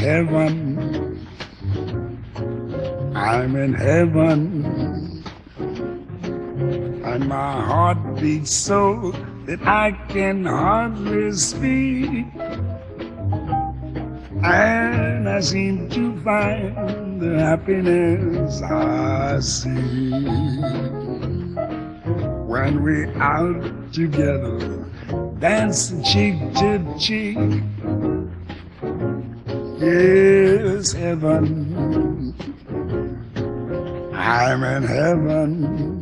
heaven. I'm in heaven. And my heart beats so that I can hardly speak. And I seem to find the happiness I see when we're out together, dancing cheek to cheek. Yes, heaven, I'm in heaven.